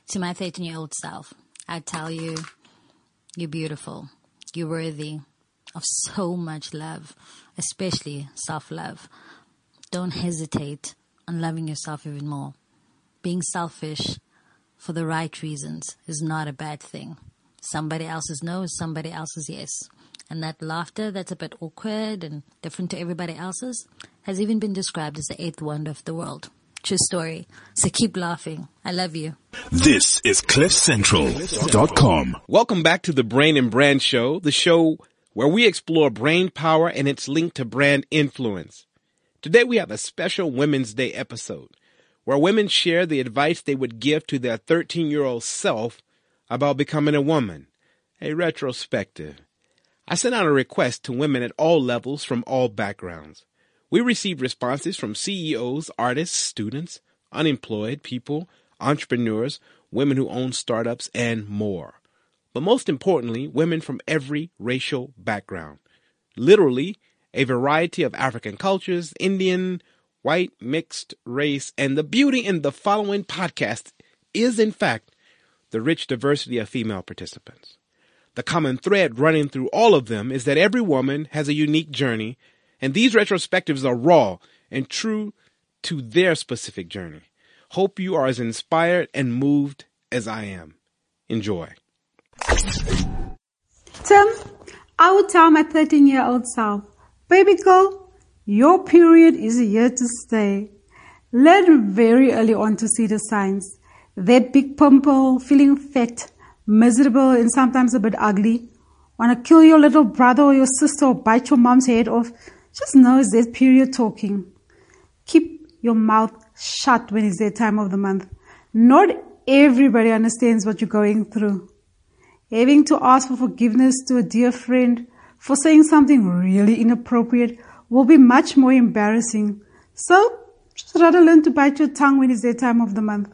To my 13-year-old self, I tell you, you're beautiful. You're worthy of so much love, especially self-love. Don't hesitate on loving yourself even more. Being selfish for the right reasons is not a bad thing. Somebody else's no is somebody else's yes. And that laughter that's a bit awkward and different to everybody else's has even been described as the eighth wonder of the world. True story. So keep laughing. I love you. This is CliffCentral.com. Welcome back to the Brain and Brand Show, the show where we explore brain power and its link to brand influence. Today we have a special Women's Day episode where women share the advice they would give to their 13-year-old self about becoming a woman, a retrospective. I sent out a request to women at all levels from all backgrounds. We received responses from CEOs, artists, students, unemployed people, entrepreneurs, women who own startups, and more. But most importantly, women from every racial background. Literally, a variety of African cultures, Indian, white, mixed race, and the beauty in the following podcast is, in fact, the rich diversity of female participants. The common thread running through all of them is that every woman has a unique journey, and these retrospectives are raw and true to their specific journey. Hope you are as inspired and moved as I am. Enjoy. Tim, I would tell my 13-year-old self, baby girl, your period is here to stay. Learn very early on to see the signs. That big pimple, feeling fat, miserable and sometimes a bit ugly. Want to kill your little brother or your sister or bite your mom's head off. Just know it's that period talking. Keep your mouth shut when it's that time of the month. Not everybody understands what you're going through. Having to ask for forgiveness to a dear friend for saying something really inappropriate will be much more embarrassing. So, just rather learn to bite your tongue when it's that time of the month.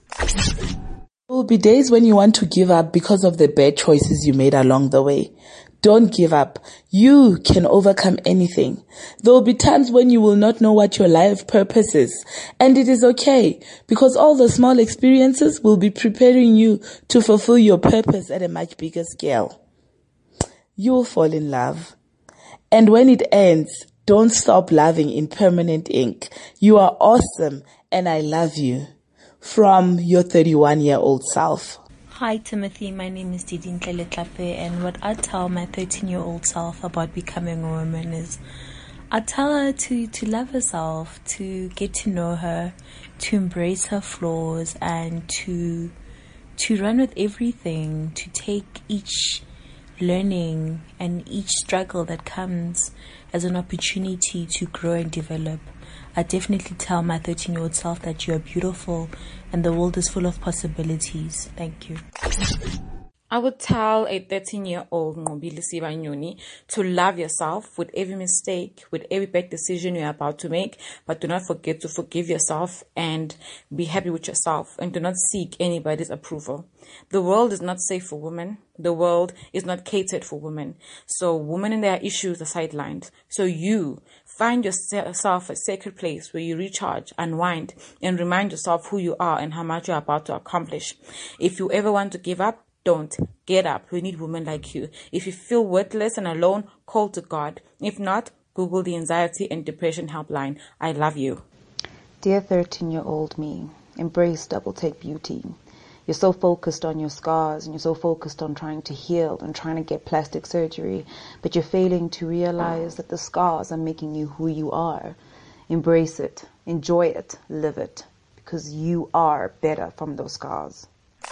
There will be days when you want to give up because of the bad choices you made along the way. Don't give up. You can overcome anything. There will be times when you will not know what your life purpose is. And it is okay, because all the small experiences will be preparing you to fulfill your purpose at a much bigger scale. You will fall in love. And when it ends, don't stop loving in permanent ink. You are awesome and I love you. From your 31-year-old self. Hi Timothy, my name is Didi Ntlele-Tlape, and what I tell my 13-year-old self about becoming a woman is I tell her to love herself, to get to know her, to embrace her flaws, and to run with everything, to take each learning and each struggle that comes as an opportunity to grow and develop. I definitely tell my 13-year-old self that you are beautiful and the world is full of possibilities. Thank you. I would tell a 13-year-old Nqobile Sibanyoni to love yourself with every mistake, with every bad decision you're about to make, but do not forget to forgive yourself and be happy with yourself, and do not seek anybody's approval. The world is not safe for women. The world is not catered for women. So women and their issues are sidelined. So you find yourself a sacred place where you recharge, unwind, and remind yourself who you are and how much you're about to accomplish. If you ever want to give up, don't. Get up. We need women like you. If you feel worthless and alone, call to God. If not, Google the Anxiety and Depression Helpline. I love you. Dear 13-year-old me, embrace double take beauty. You're so focused on your scars and you're so focused on trying to heal and trying to get plastic surgery, but you're failing to realize that the scars are making you who you are. Embrace it, enjoy it, live it, because you are better from those scars.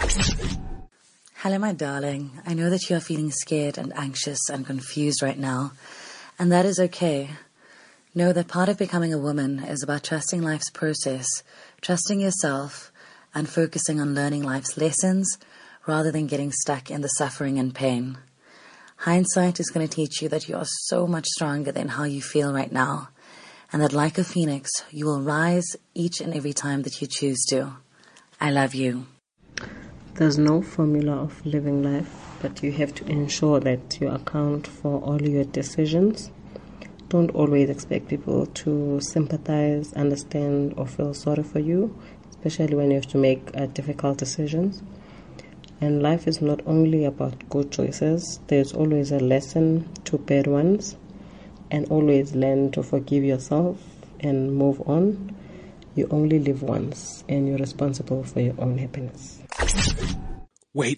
Hello, my darling. I know that you are feeling scared and anxious and confused right now, and that is okay. Know that part of becoming a woman is about trusting life's process, trusting yourself, and focusing on learning life's lessons rather than getting stuck in the suffering and pain. Hindsight is going to teach you that you are so much stronger than how you feel right now, and that like a phoenix, you will rise each and every time that you choose to. I love you. There's no formula of living life, but you have to ensure that you account for all your decisions. Don't always expect people to sympathize, understand, or feel sorry for you. It's especially when you have to make difficult decisions. And life is not only about good choices. There's always a lesson to bad ones, and always learn to forgive yourself and move on. You only live once, and you're responsible for your own happiness. Wait.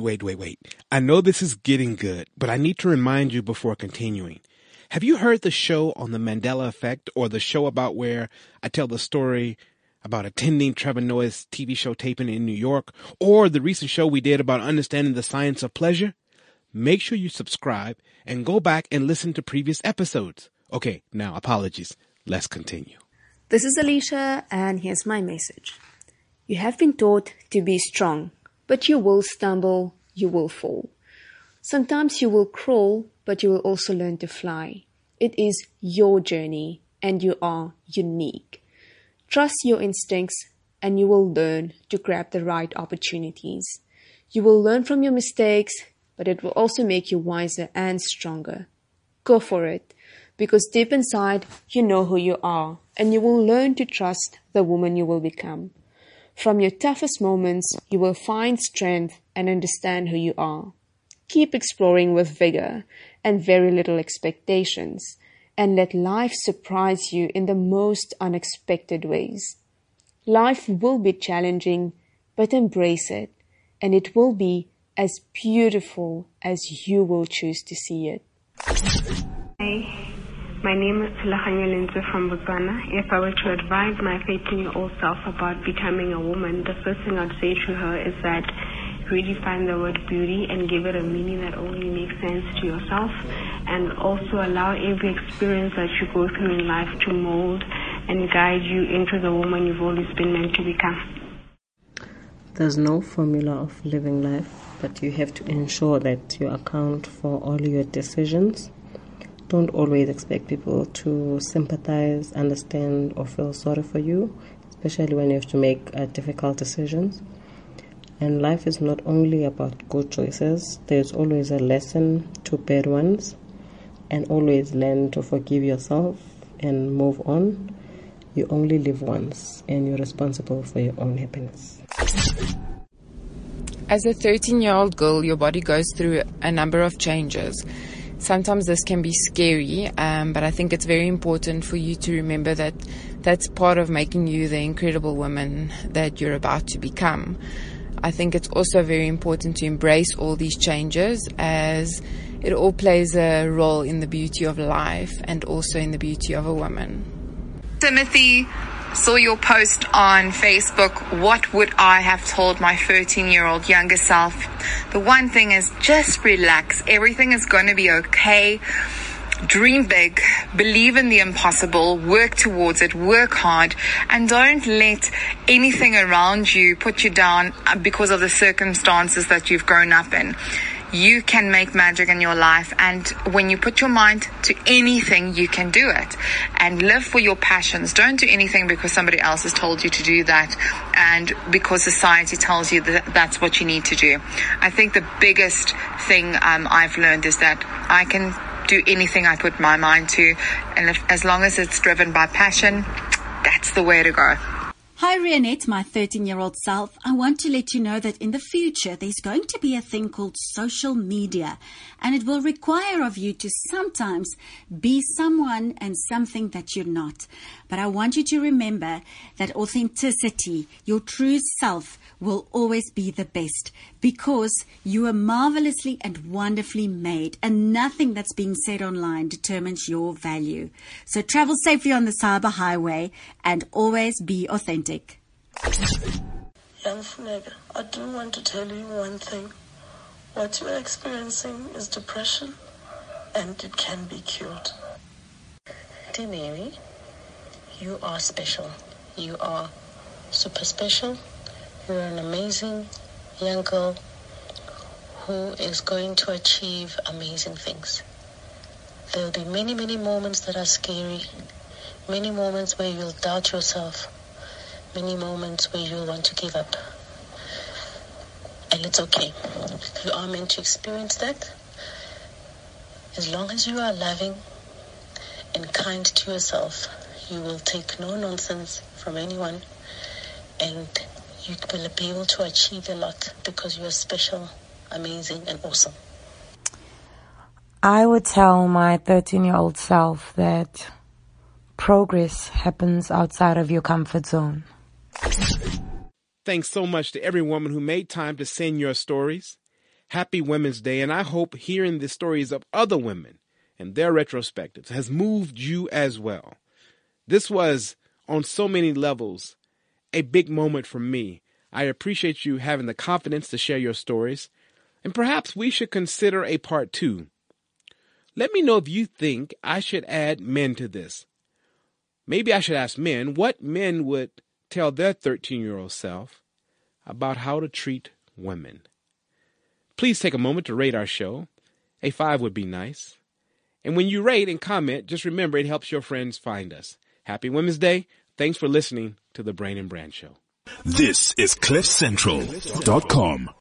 I know this is getting good, but I need to remind you before continuing. Have you heard the show on the Mandela Effect, or the show about where I tell the story about attending Trevor Noah's TV show taping in New York, or the recent show we did about understanding the science of pleasure? Make sure you subscribe and go back and listen to previous episodes. Okay, now apologies. Let's continue. This is Alicia, and here's my message. You have been taught to be strong, but you will stumble, you will fall. Sometimes you will crawl, but you will also learn to fly. It is your journey, and you are unique. Trust your instincts, and you will learn to grab the right opportunities. You will learn from your mistakes, but it will also make you wiser and stronger. Go for it, because deep inside, you know who you are, and you will learn to trust the woman you will become. From your toughest moments, you will find strength and understand who you are. Keep exploring with vigor and very little expectations, and let life surprise you in the most unexpected ways. Life will be challenging, but embrace it, and it will be as beautiful as you will choose to see it. Hi, my name is Lahanyo Linze from Botswana. If I were to advise my 13-year-old self about becoming a woman, the first thing I'd say to her is that redefine the word beauty and give it a meaning that only makes sense to yourself, and also allow every experience that you go through in life to mold and guide you into the woman you've always been meant to become. There's no formula of living life, but you have to ensure that you account for all your decisions. Don't always expect people to sympathize, understand, or feel sorry for you, especially when you have to make difficult decisions. And life is not only about good choices. There's always a lesson to bad ones, and always learn to forgive yourself and move on. You only live once, and you're responsible for your own happiness. As a 13-year-old girl, your body goes through a number of changes. Sometimes this can be scary, but I think it's very important for you to remember that that's part of making you the incredible woman that you're about to become. I think it's also very important to embrace all these changes, as it all plays a role in the beauty of life and also in the beauty of a woman. Timothy, saw your post on Facebook. What would I have told my 13-year-old younger self? The one thing is just relax. Everything is going to be okay. Dream big, believe in the impossible, work towards it, work hard, and don't let anything around you put you down because of the circumstances that you've grown up in. You can make magic in your life, and when you put your mind to anything, you can do it. And live for your passions. Don't do anything because somebody else has told you to do that and because society tells you that that's what you need to do. I think the biggest thing I've learned is that I can do anything I put my mind to, and as long as it's driven by passion, that's the way to go. Hi Rionette, my 13-year-old self. I want to let you know that in the future there's going to be a thing called social media, and it will require of you to sometimes be someone and something that you're not. But I want you to remember that authenticity, your true self, will always be the best, because you are marvelously and wonderfully made, and nothing that's being said online determines your value. So travel safely on the cyber highway and always be authentic. Young Funeka, I do want to tell you one thing. What you are experiencing is depression, and it can be cured. Dear Mary, you are special. You are super special. You're an amazing young girl who is going to achieve amazing things. There will be many, many moments that are scary, many moments where you'll doubt yourself, many moments where you'll want to give up. And it's okay. You are meant to experience that. As long as you are loving and kind to yourself, you will take no nonsense from anyone, and you will be able to achieve a lot because you are special, amazing, and awesome. I would tell my 13-year-old self that progress happens outside of your comfort zone. Thanks so much to every woman who made time to send your stories. Happy Women's Day, and I hope hearing the stories of other women and their retrospectives has moved you as well. This was, on so many levels, a big moment for me. I appreciate you having the confidence to share your stories, and perhaps we should consider a part 2. Let me know if you think I should add men to this. Maybe I should ask men what men would tell their 13-year-old self about how to treat women. Please take a moment to rate our show. A 5 would be nice. And when you rate and comment, just remember it helps your friends find us. Happy Women's Day. Thanks for listening to The Brain and Brand Show. This is CliffCentral.com.